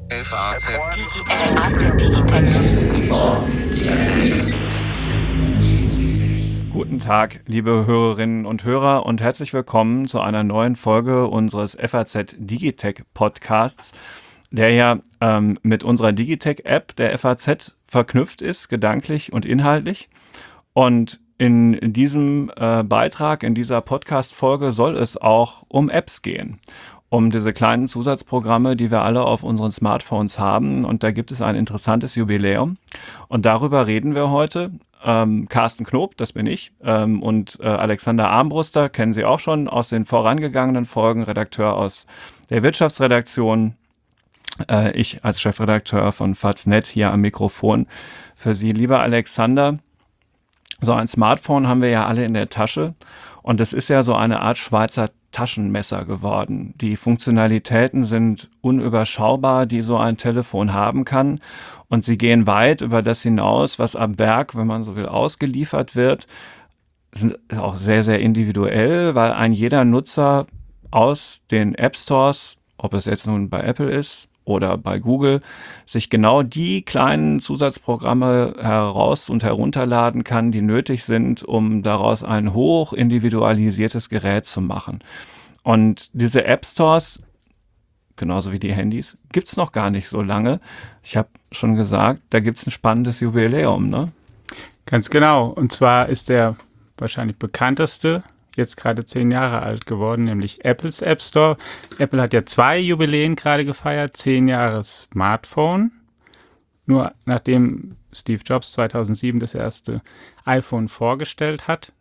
FAZ Digitech. Guten Tag, liebe Hörerinnen und Hörer, und herzlich willkommen zu einer neuen Folge unseres FAZ Digitech Podcasts, der ja mit unserer Digitech-App der FAZ verknüpft ist, gedanklich und inhaltlich. Und in diesem Beitrag, in dieser Podcast-Folge soll es auch um Apps gehen. Um diese kleinen Zusatzprogramme, die wir alle auf unseren Smartphones haben. Und da gibt es ein interessantes Jubiläum. Und darüber reden wir heute. Carsten Knob, das bin ich, und Alexander Armbruster, kennen Sie auch schon aus den vorangegangenen Folgen, Redakteur aus der Wirtschaftsredaktion. Ich als Chefredakteur von Faznet hier am Mikrofon für Sie. Lieber Alexander, so ein Smartphone haben wir ja alle in der Tasche. Und es ist ja so eine Art Schweizer Taschenmesser geworden. Die Funktionalitäten sind unüberschaubar, die so ein Telefon haben kann. Und sie gehen weit über das hinaus, was am Werk, wenn man so will, ausgeliefert wird. Sind auch sehr, sehr individuell, weil ein jeder Nutzer aus den App Stores, ob es jetzt nun bei Apple ist oder bei Google, sich genau die kleinen Zusatzprogramme heraus- und herunterladen kann, die nötig sind, um daraus ein hoch individualisiertes Gerät zu machen. Und diese App Stores, genauso wie die Handys, gibt es noch gar nicht so lange. Ich habe schon gesagt, da gibt es ein spannendes Jubiläum, ne? Ganz genau. Und zwar ist der wahrscheinlich bekannteste jetzt gerade 10 Jahre alt geworden, nämlich Apples App Store. Apple hat ja 2 Jubiläen gerade gefeiert, 10 Jahre Smartphone. Nur nachdem Steve Jobs 2007 das erste iPhone vorgestellt hat,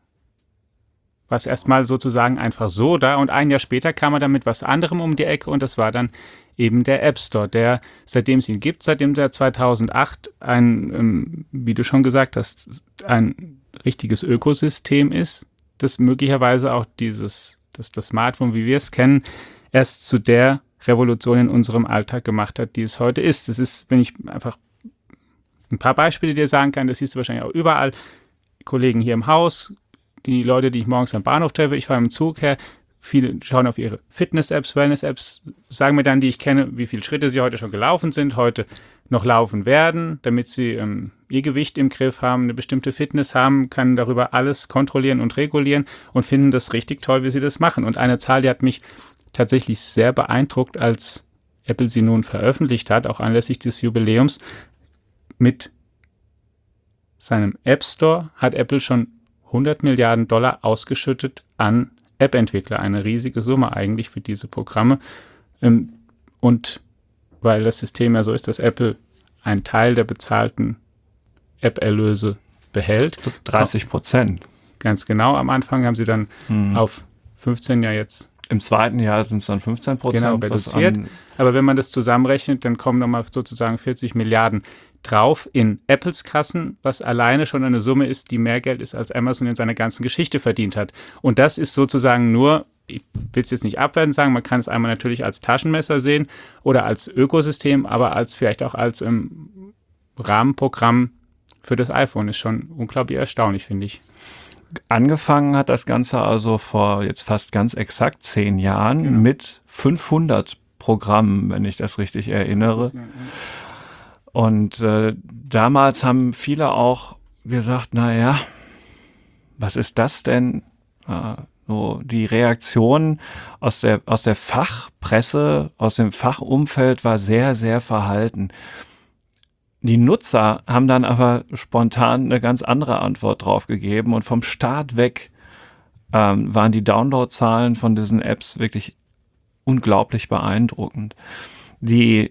war es erstmal sozusagen einfach so da. Und ein Jahr später kam er dann mit was anderem um die Ecke und das war dann eben der App Store, der, seitdem es ihn gibt, seitdem der 2008 ein, wie du schon gesagt hast, ein richtiges Ökosystem ist, das möglicherweise auch das Smartphone, wie wir es kennen, erst zu der Revolution in unserem Alltag gemacht hat, die es heute ist. Das ist, wenn ich einfach ein paar Beispiele dir sagen kann, das siehst du wahrscheinlich auch überall, Kollegen hier im Haus, die Leute, die ich morgens am Bahnhof treffe, ich fahre im Zug her, viele schauen auf ihre Fitness-Apps, Wellness-Apps, sagen mir dann, die ich kenne, wie viele Schritte sie heute schon gelaufen sind, heute noch laufen werden, damit sie ihr Gewicht im Griff haben, eine bestimmte Fitness haben, können darüber alles kontrollieren und regulieren und finden das richtig toll, wie sie das machen. Und eine Zahl, die hat mich tatsächlich sehr beeindruckt, als Apple sie nun veröffentlicht hat, auch anlässlich des Jubiläums. Mit seinem App Store hat Apple schon $100 Milliarden ausgeschüttet an App-Entwickler. Eine riesige Summe eigentlich für diese Programme. Und weil das System ja so ist, dass Apple einen Teil der bezahlten App-Erlöse behält. 30%. Ganz genau. Am Anfang haben sie dann auf 15 ja jetzt. Im zweiten Jahr sind es dann 15%. Genau, reduziert. Aber wenn man das zusammenrechnet, dann kommen nochmal sozusagen 40 Milliarden drauf in Apples Kassen, was alleine schon eine Summe ist, die mehr Geld ist, als Amazon in seiner ganzen Geschichte verdient hat. Und das ist sozusagen nur, ich will es jetzt nicht abwertend sagen, man kann es einmal natürlich als Taschenmesser sehen oder als Ökosystem, aber als vielleicht auch als Rahmenprogramm für das iPhone ist schon unglaublich erstaunlich, finde ich. Angefangen hat das Ganze also vor jetzt fast ganz exakt 10 Jahren mit 500 Programmen, wenn ich das richtig erinnere. Und damals haben viele auch gesagt, naja, was ist das denn? So die Reaktion aus der Fachpresse, aus dem Fachumfeld war sehr, sehr verhalten. Die Nutzer haben dann aber spontan eine ganz andere Antwort drauf gegeben und vom Start weg waren die Downloadzahlen von diesen Apps wirklich unglaublich beeindruckend. Die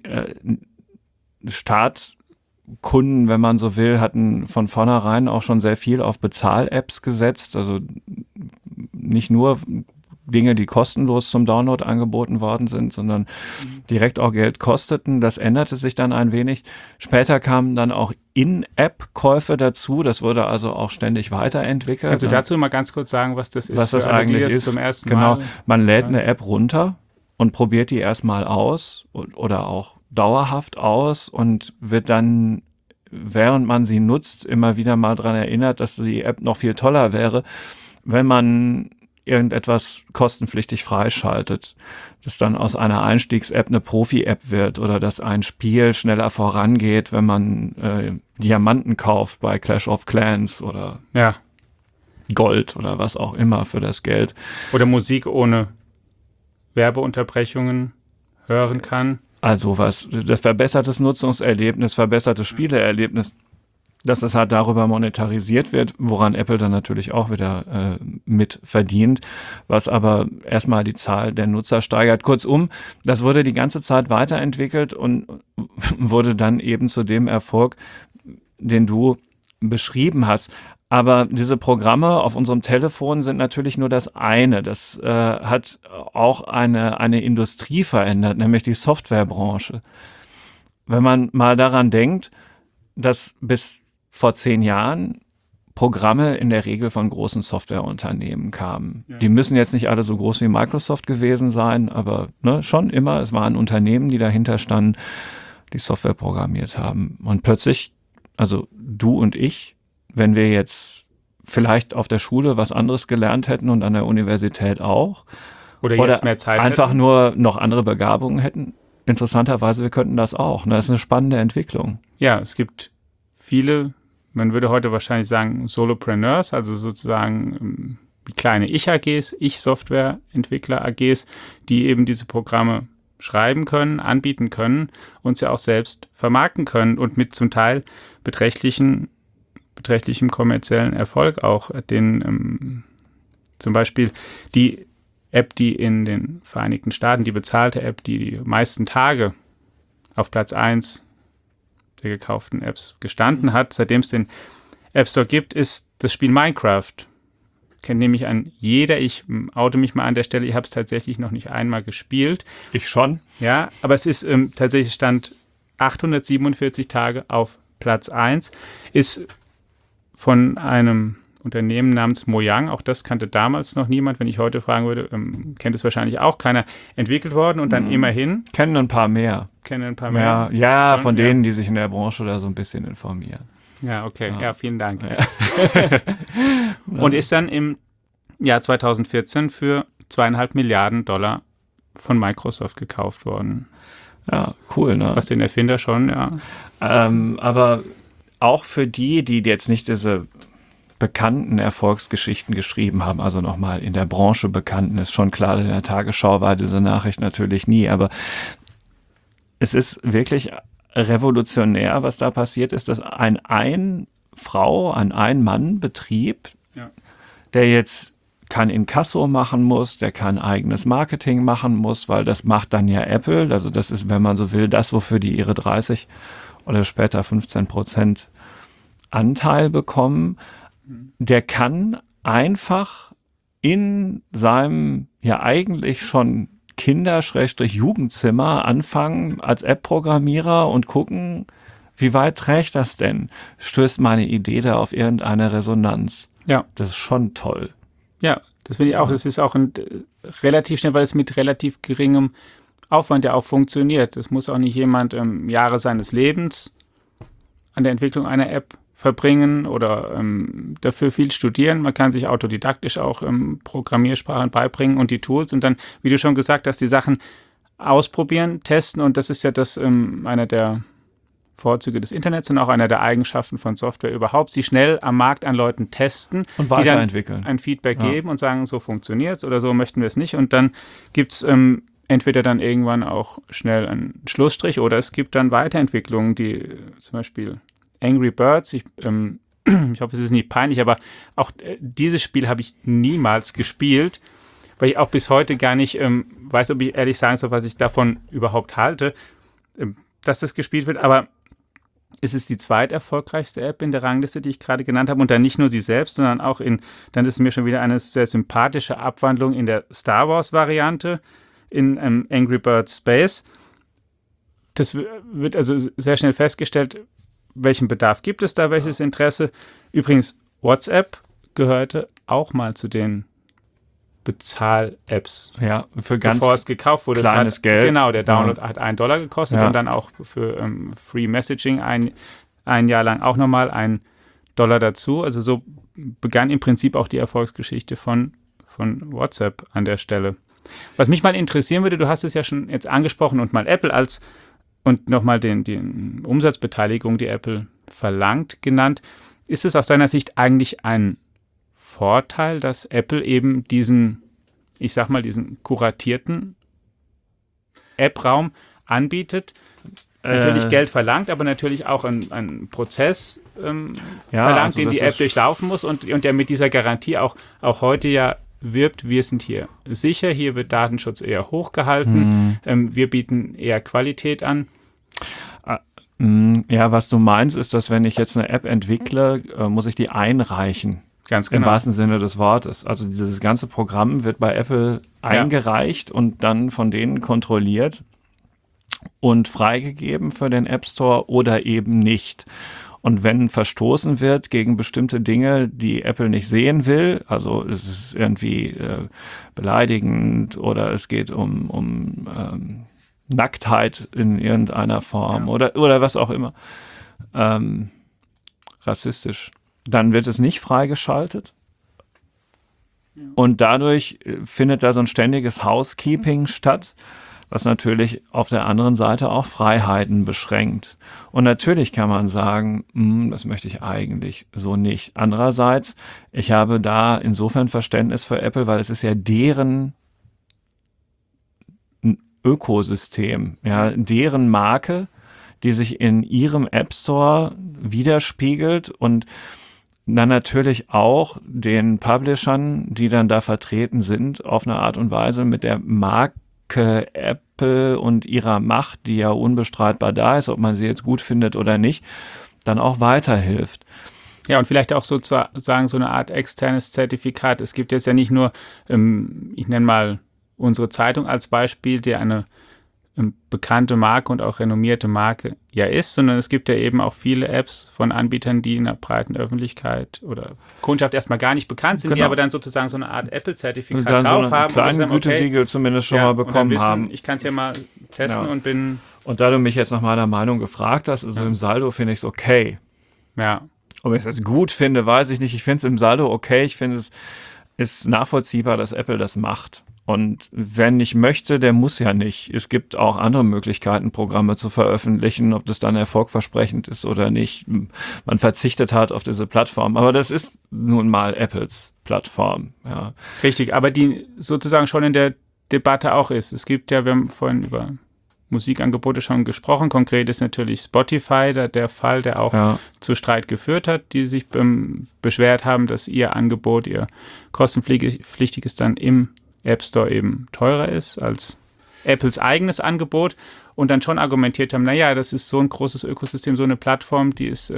Startkunden, wenn man so will, hatten von vornherein auch schon sehr viel auf Bezahl-Apps gesetzt, also nicht nur Dinge, die kostenlos zum Download angeboten worden sind, sondern direkt auch Geld kosteten. Das änderte sich dann ein wenig. Später kamen dann auch In-App-Käufe dazu. Das wurde also auch ständig weiterentwickelt. Kannst du dazu mal ganz kurz sagen, was das ist? Was das eigentlich ist? Zum ersten Mal. Man lädt ja. eine App runter und probiert die erstmal aus oder auch dauerhaft aus und wird dann, während man sie nutzt, immer wieder mal daran erinnert, dass die App noch viel toller wäre, wenn man irgendetwas kostenpflichtig freischaltet, dass dann aus einer Einstiegs-App eine Profi-App wird oder dass ein Spiel schneller vorangeht, wenn man Diamanten kauft bei Clash of Clans oder Gold oder was auch immer für das Geld. Oder Musik ohne Werbeunterbrechungen hören kann. Also verbessertes Nutzungserlebnis, verbessertes Spieleerlebnis, dass es halt darüber monetarisiert wird, woran Apple dann natürlich auch wieder mit verdient, was aber erstmal die Zahl der Nutzer steigert. Kurzum, das wurde die ganze Zeit weiterentwickelt und wurde dann eben zu dem Erfolg, den du beschrieben hast. Aber diese Programme auf unserem Telefon sind natürlich nur das eine. Das hat auch eine Industrie verändert, nämlich die Softwarebranche. Wenn man mal daran denkt, dass bis vor 10 Jahren Programme in der Regel von großen Softwareunternehmen kamen. Ja. Die müssen jetzt nicht alle so groß wie Microsoft gewesen sein, aber schon immer, es waren Unternehmen, die dahinter standen, die Software programmiert haben. Und plötzlich, also du und ich, wenn wir jetzt vielleicht auf der Schule was anderes gelernt hätten und an der Universität auch, oder jetzt mehr Zeit einfach hätten, nur noch andere Begabungen hätten, interessanterweise, wir könnten das auch. Das ist eine spannende Entwicklung. Ja, es gibt viele, man würde heute wahrscheinlich sagen Solopreneurs, also sozusagen kleine Ich-AGs, Ich-Software-Entwickler-AGs, die eben diese Programme schreiben können, anbieten können und sie auch selbst vermarkten können und mit zum Teil beträchtlichem kommerziellen Erfolg auch. Den zum Beispiel die App, die in den Vereinigten Staaten, die bezahlte App, die meisten Tage auf Platz 1 der gekauften Apps gestanden hat, seitdem es den App Store gibt, ist das Spiel Minecraft. Kennt nämlich jeder. Ich oute mich mal an der Stelle, ich habe es tatsächlich noch nicht einmal gespielt. Ich schon. Ja, aber es ist tatsächlich Stand 847 Tage auf Platz 1, ist von einem Unternehmen namens Mojang, auch das kannte damals noch niemand, wenn ich heute fragen würde, kennt es wahrscheinlich auch keiner, entwickelt worden und dann immerhin. Kennen ein paar mehr. Ja, schon, von denen, die sich in der Branche da so ein bisschen informieren. Ja, okay. Ja, vielen Dank. Ja. Und ist dann im Jahr 2014 für $2,5 Milliarden von Microsoft gekauft worden. Ja, cool, ne? Was den Erfinder schon, ja. Aber auch für die jetzt nicht diese bekannten Erfolgsgeschichten geschrieben haben, also nochmal in der Branche bekannten, ist schon klar, in der Tagesschau war diese Nachricht natürlich nie, aber es ist wirklich revolutionär, was da passiert ist, dass ein Ein-Mann-Betrieb, der jetzt kein Inkasso machen muss, der kein eigenes Marketing machen muss, weil das macht dann ja Apple, also das ist, wenn man so will, das, wofür die ihre 30 oder später 15% Anteil bekommen, der kann einfach in seinem ja eigentlich schon Kinder-Jugendzimmer anfangen als App-Programmierer und gucken, wie weit trägt das denn? Stößt meine Idee da auf irgendeine Resonanz? Ja. Das ist schon toll. Ja, das finde ich auch. Das ist auch relativ schnell, weil es mit relativ geringem Aufwand ja auch funktioniert. Es muss auch nicht jemand Jahre seines Lebens an der Entwicklung einer App verbringen oder dafür viel studieren. Man kann sich autodidaktisch auch Programmiersprachen beibringen und die Tools und dann, wie du schon gesagt hast, die Sachen ausprobieren, testen und das ist ja das einer der Vorzüge des Internets und auch einer der Eigenschaften von Software überhaupt, sie schnell am Markt an Leuten testen und weiterentwickeln. Die dann ein Feedback geben und sagen, so funktioniert es oder so möchten wir es nicht und dann gibt es entweder dann irgendwann auch schnell einen Schlussstrich oder es gibt dann Weiterentwicklungen, die zum Beispiel Angry Birds, ich hoffe, es ist nicht peinlich, aber auch dieses Spiel habe ich niemals gespielt, weil ich auch bis heute gar nicht weiß, ob ich ehrlich sagen soll, was ich davon überhaupt halte, dass das gespielt wird, aber es ist die zweiterfolgreichste App in der Rangliste, die ich gerade genannt habe und dann nicht nur sie selbst, sondern auch dann ist es mir schon wieder eine sehr sympathische Abwandlung in der Star Wars Variante in Angry Birds Space. Das wird also sehr schnell festgestellt, welchen Bedarf gibt es da, welches Interesse. Übrigens, WhatsApp gehörte auch mal zu den Bezahl-Apps. Ja, für ganz bevor es gekauft wurde. kleines Geld. Genau, der Download hat $1 gekostet und dann auch für Free Messaging ein Jahr lang auch nochmal $1 dazu. Also so begann im Prinzip auch die Erfolgsgeschichte von von WhatsApp an der Stelle. Was mich mal interessieren würde, du hast es ja schon jetzt angesprochen und mal Apple und nochmal die Umsatzbeteiligung, die Apple verlangt, genannt. Ist es aus deiner Sicht eigentlich ein Vorteil, dass Apple eben diesen kuratierten App-Raum anbietet? Natürlich Geld verlangt, aber natürlich auch einen Prozess verlangt, also den die App durchlaufen muss und der mit dieser Garantie auch heute ja wirbt, wir sind hier sicher, hier wird Datenschutz eher hochgehalten, wir bieten eher Qualität an. Ja, was du meinst, ist, dass wenn ich jetzt eine App entwickle, muss ich die einreichen. Ganz genau. Im wahrsten Sinne des Wortes. Also dieses ganze Programm wird bei Apple eingereicht und dann von denen kontrolliert und freigegeben für den App Store oder eben nicht. Und wenn verstoßen wird gegen bestimmte Dinge, die Apple nicht sehen will, also es ist irgendwie beleidigend oder es geht um Nacktheit in irgendeiner Form oder was auch immer, rassistisch, dann wird es nicht freigeschaltet. Und dadurch findet da so ein ständiges Housekeeping statt, was natürlich auf der anderen Seite auch Freiheiten beschränkt. Und natürlich kann man sagen, das möchte ich eigentlich so nicht. Andererseits, ich habe da insofern Verständnis für Apple, weil es ist ja deren Ökosystem, ja, deren Marke, die sich in ihrem App Store widerspiegelt und dann natürlich auch den Publishern, die dann da vertreten sind, auf eine Art und Weise mit der Marke Apple und ihrer Macht, die ja unbestreitbar da ist, ob man sie jetzt gut findet oder nicht, dann auch weiterhilft. Ja, und vielleicht auch sozusagen so eine Art externes Zertifikat. Es gibt jetzt ja nicht nur, ich nenne mal unsere Zeitung als Beispiel, die eine bekannte Marke und auch renommierte Marke ja ist, sondern es gibt ja eben auch viele Apps von Anbietern, die in der breiten Öffentlichkeit oder Kundschaft erstmal gar nicht bekannt sind, die aber dann sozusagen so eine Art Apple-Zertifikat drauf so haben. Kleine Gütesiegel zumindest schon mal bekommen haben. Ich kann es ja mal testen und bin... Und da du mich jetzt nach meiner Meinung gefragt hast, also im Saldo finde ich es okay. Ja. Ob ich es jetzt gut finde, weiß ich nicht. Ich finde es im Saldo okay. Ich finde es ist nachvollziehbar, dass Apple das macht. Und wer nicht möchte, der muss ja nicht. Es gibt auch andere Möglichkeiten, Programme zu veröffentlichen, ob das dann erfolgversprechend ist oder nicht. Man verzichtet halt auf diese Plattform. Aber das ist nun mal Apples Plattform. Ja. Richtig, aber die sozusagen schon in der Debatte auch ist. Es gibt ja, wir haben vorhin über Musikangebote schon gesprochen. Konkret ist natürlich Spotify der Fall, der auch zu Streit geführt hat, die sich beschwert haben, dass ihr Angebot, ihr kostenpflichtiges dann im App Store eben teurer ist als Apples eigenes Angebot und dann schon argumentiert haben, naja, das ist so ein großes Ökosystem, so eine Plattform, die ist...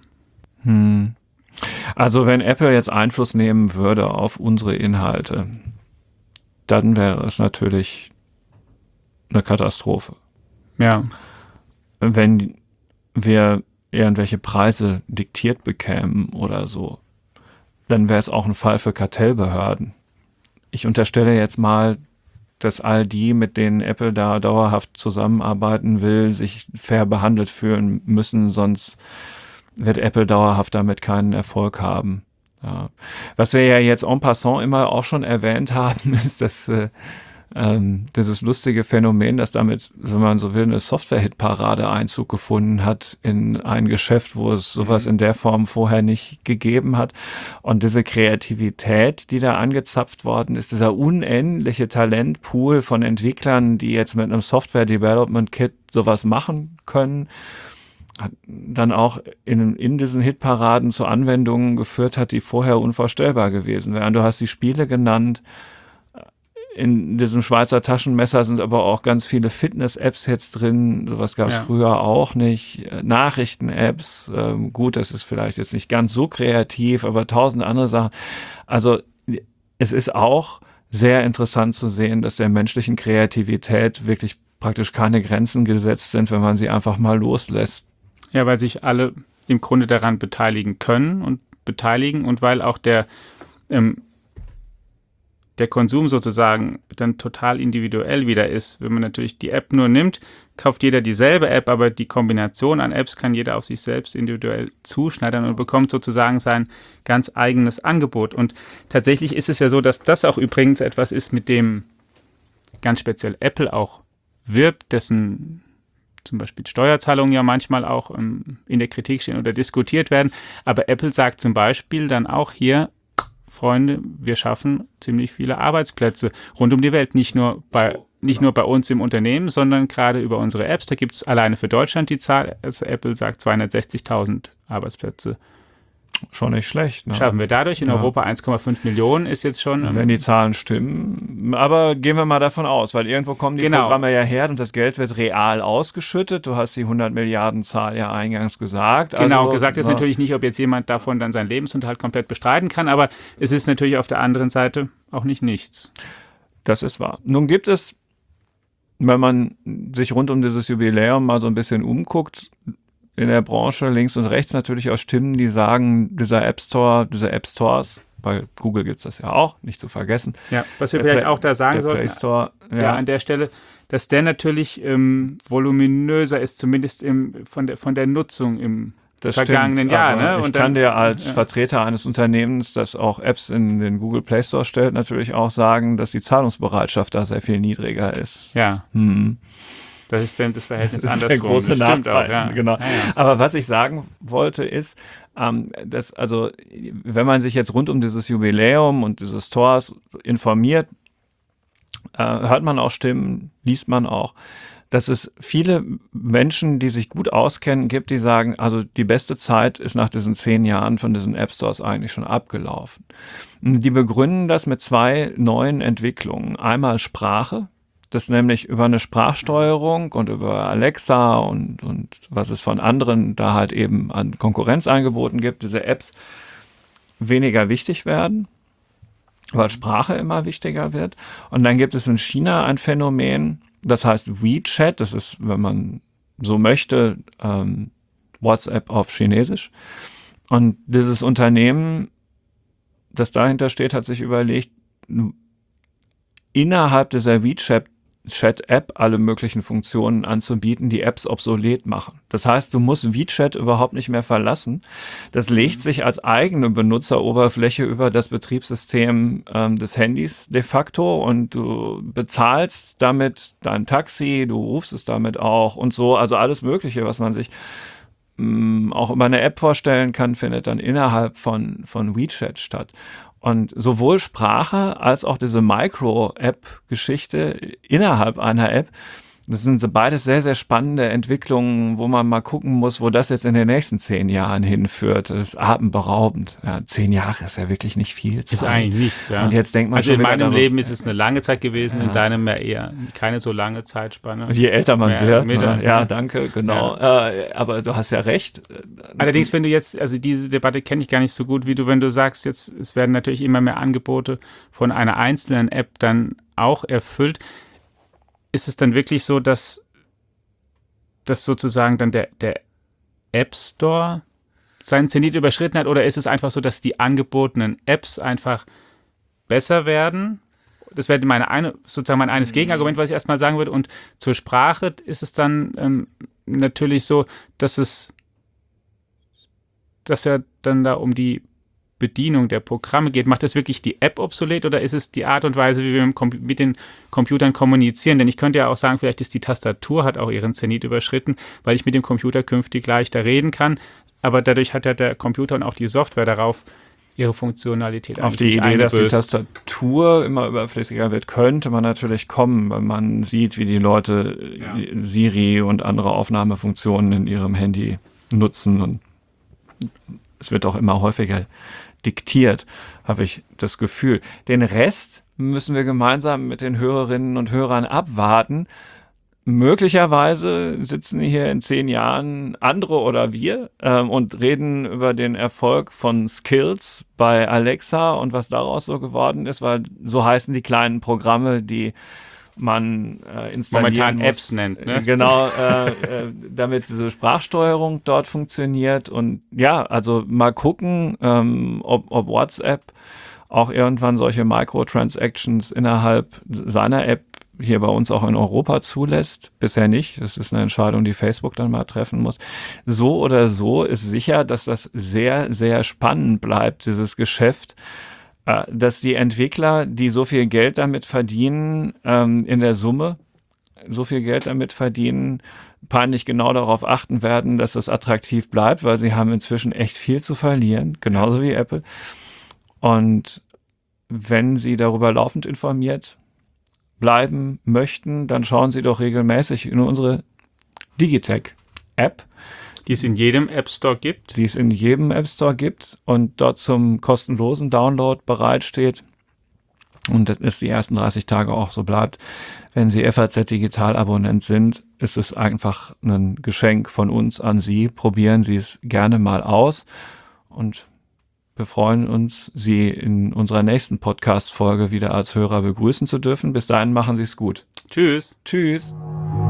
Also wenn Apple jetzt Einfluss nehmen würde auf unsere Inhalte, dann wäre es natürlich eine Katastrophe. Ja. Wenn wir irgendwelche Preise diktiert bekämen oder so, dann wäre es auch ein Fall für Kartellbehörden. Ich unterstelle jetzt mal, dass all die, mit denen Apple da dauerhaft zusammenarbeiten will, sich fair behandelt fühlen müssen, sonst wird Apple dauerhaft damit keinen Erfolg haben. Ja. Was wir ja jetzt en passant immer auch schon erwähnt haben, ist, dass dieses lustige Phänomen, dass damit, wenn man so will, eine Software-Hit-Parade Einzug gefunden hat in ein Geschäft, wo es sowas in der Form vorher nicht gegeben hat. Und diese Kreativität, die da angezapft worden ist, dieser unendliche Talentpool von Entwicklern, die jetzt mit einem Software-Development-Kit sowas machen können, hat dann auch in diesen Hitparaden zu Anwendungen geführt hat, die vorher unvorstellbar gewesen wären. Du hast die Spiele genannt. In diesem Schweizer Taschenmesser sind aber auch ganz viele Fitness-Apps jetzt drin. Sowas gab es früher auch nicht. Nachrichten-Apps, gut, das ist vielleicht jetzt nicht ganz so kreativ, aber 1000 andere Sachen. Also es ist auch sehr interessant zu sehen, dass der menschlichen Kreativität wirklich praktisch keine Grenzen gesetzt sind, wenn man sie einfach mal loslässt. Ja, weil sich alle im Grunde daran beteiligen können und beteiligen und weil auch der der Konsum sozusagen dann total individuell wieder ist. Wenn man natürlich die App nur nimmt, kauft jeder dieselbe App, aber die Kombination an Apps kann jeder auf sich selbst individuell zuschneidern und bekommt sozusagen sein ganz eigenes Angebot. Und tatsächlich ist es ja so, dass das auch übrigens etwas ist, mit dem ganz speziell Apple auch wirbt, dessen zum Beispiel Steuerzahlungen ja manchmal auch in der Kritik stehen oder diskutiert werden. Aber Apple sagt zum Beispiel dann auch hier, Freunde, wir schaffen ziemlich viele Arbeitsplätze rund um die Welt. Nicht nur bei uns im Unternehmen, sondern gerade über unsere Apps. Da gibt es alleine für Deutschland die Zahl, also Apple sagt 260.000 Arbeitsplätze. Schon nicht schlecht. Ne? Schaffen wir dadurch. In Europa 1,5 Millionen ist jetzt schon... Wenn die Zahlen stimmen. Aber gehen wir mal davon aus, weil irgendwo kommen die Programme ja her und das Geld wird real ausgeschüttet. Du hast die 100 Milliarden Zahl ja eingangs gesagt. Genau, gesagt ist natürlich nicht, ob jetzt jemand davon dann seinen Lebensunterhalt komplett bestreiten kann, aber es ist natürlich auf der anderen Seite auch nicht nichts. Das ist wahr. Nun gibt es, wenn man sich rund um dieses Jubiläum mal so ein bisschen umguckt, in der Branche links und rechts natürlich auch Stimmen, die sagen, dieser App Store, diese App Stores, bei Google gibt es das ja auch, nicht zu vergessen. Ja, was wir vielleicht auch da sagen sollten, Play Store, an der Stelle, dass der natürlich voluminöser ist, zumindest von der Nutzung im vergangenen Jahr. Ne? Ich kann dir als Vertreter eines Unternehmens, das auch Apps in den Google Play Store stellt, natürlich auch sagen, dass die Zahlungsbereitschaft da sehr viel niedriger ist. Ja. Das ist dann das Verhältnis andersrum. Das ist der große Nachteil. Auch, ja. Genau. Ja. Aber was ich sagen wollte ist, dass also, wenn man sich jetzt rund um dieses Jubiläum und diese Stores informiert, hört man auch Stimmen, liest man auch, dass es viele Menschen, die sich gut auskennen, gibt, die sagen, also die beste Zeit ist nach diesen 10 Jahren von diesen App Stores eigentlich schon abgelaufen. Die begründen das mit 2 neuen Entwicklungen. Einmal Sprache, das nämlich über eine Sprachsteuerung und über Alexa und was es von anderen da halt eben an Konkurrenzangeboten gibt, diese Apps weniger wichtig werden, weil Sprache immer wichtiger wird. Und dann gibt es in China ein Phänomen, das heißt WeChat, das ist, wenn man so möchte, WhatsApp auf Chinesisch. Und dieses Unternehmen, das dahinter steht, hat sich überlegt, innerhalb dieser WeChat-App alle möglichen Funktionen anzubieten, die Apps obsolet machen. Das heißt, du musst WeChat überhaupt nicht mehr verlassen. Das legt sich als eigene Benutzeroberfläche über das Betriebssystem des Handys de facto und du bezahlst damit dein Taxi, du rufst es damit auch und so. Also alles Mögliche, was man sich auch über eine App vorstellen kann, findet dann innerhalb von WeChat statt. Und sowohl Sprache als auch diese Micro-App-Geschichte innerhalb einer App, das sind so beides sehr, sehr spannende Entwicklungen, wo man mal gucken muss, wo das jetzt in den nächsten 10 Jahren hinführt. Das ist atemberaubend. Ja, 10 Jahre ist ja wirklich nicht viel Zeit. Ist eigentlich nichts, ja. Und jetzt denkt man also schon in meinem darüber, Leben ist es eine lange Zeit gewesen, in deinem ja eher keine so lange Zeitspanne. Je älter man wird. Ne? Ja, ja, danke, genau. Ja. Aber du hast ja recht. Allerdings, wenn du jetzt, also diese Debatte kenne ich gar nicht so gut, wie du, wenn du sagst, jetzt, es werden natürlich immer mehr Angebote von einer einzelnen App dann auch erfüllt. Ist es dann wirklich so, dass sozusagen dann der App Store seinen Zenit überschritten hat, oder ist es einfach so, dass die angebotenen Apps einfach besser werden? Das wäre mein eines Gegenargument, was ich erstmal sagen würde. Und zur Sprache ist es dann natürlich so, dass ja dann da um die Bedienung der Programme geht. Macht das wirklich die App obsolet oder ist es die Art und Weise, wie wir mit den Computern kommunizieren? Denn ich könnte ja auch sagen, vielleicht ist die Tastatur hat auch ihren Zenit überschritten, weil ich mit dem Computer künftig leichter reden kann. Aber dadurch hat ja der Computer und auch die Software darauf ihre Funktionalität auf die Idee, dass die Tastatur immer überflüssiger wird, könnte man natürlich kommen, wenn man sieht, wie die Leute Siri und andere Aufnahmefunktionen in ihrem Handy nutzen. Und es wird auch immer häufiger diktiert, habe ich das Gefühl. Den Rest müssen wir gemeinsam mit den Hörerinnen und Hörern abwarten. Möglicherweise sitzen hier in 10 Jahren andere oder wir und reden über den Erfolg von Skills bei Alexa und was daraus so geworden ist, weil so heißen die kleinen Programme, die man installieren momentan muss. Apps nennt, ne? Genau, damit diese Sprachsteuerung dort funktioniert. Und ja, also mal gucken, ob WhatsApp auch irgendwann solche Microtransactions innerhalb seiner App hier bei uns auch in Europa zulässt. Bisher nicht. Das ist eine Entscheidung, die Facebook dann mal treffen muss. So oder so ist sicher, dass das sehr, sehr spannend bleibt, dieses Geschäft, dass die Entwickler, die so viel Geld damit verdienen, in der Summe so viel Geld damit verdienen, peinlich genau darauf achten werden, dass es attraktiv bleibt, weil sie haben inzwischen echt viel zu verlieren, genauso wie Apple. Und wenn Sie darüber laufend informiert bleiben möchten, dann schauen Sie doch regelmäßig in unsere Digitech-App, Die es in jedem App Store gibt. die es in jedem App Store gibt und dort zum kostenlosen Download bereitsteht. Und das ist die ersten 30 Tage auch so bleibt. Wenn Sie FAZ-Digital-Abonnent sind, ist es einfach ein Geschenk von uns an Sie. Probieren Sie es gerne mal aus und wir freuen uns, Sie in unserer nächsten Podcast-Folge wieder als Hörer begrüßen zu dürfen. Bis dahin machen Sie es gut. Tschüss. Tschüss.